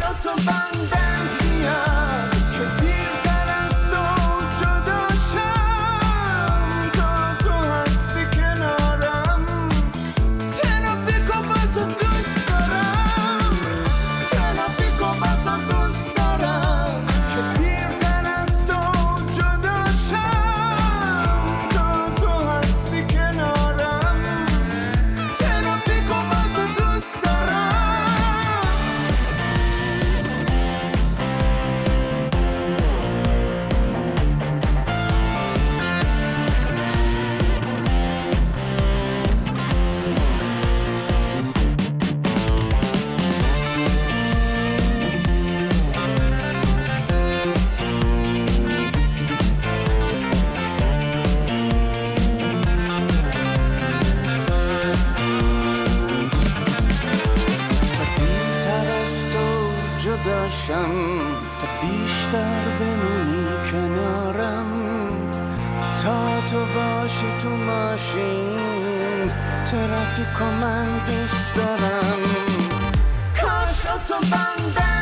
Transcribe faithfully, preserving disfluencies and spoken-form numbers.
اتوبان دنگ میاد که پیرتر از تو جدا شم تا تو هستی کنارم ترافیکو با تو دوست دارم ترافیکو با تو دوست دارم که پیرتر از تو جدا شم تا تو هستی کنارم ترافیکو با تو دوست دارم داشم تا بیشتر بمونی کنارم تا تو باشی تو ماشین ترافیکو من دوست دارم کاش اتوبان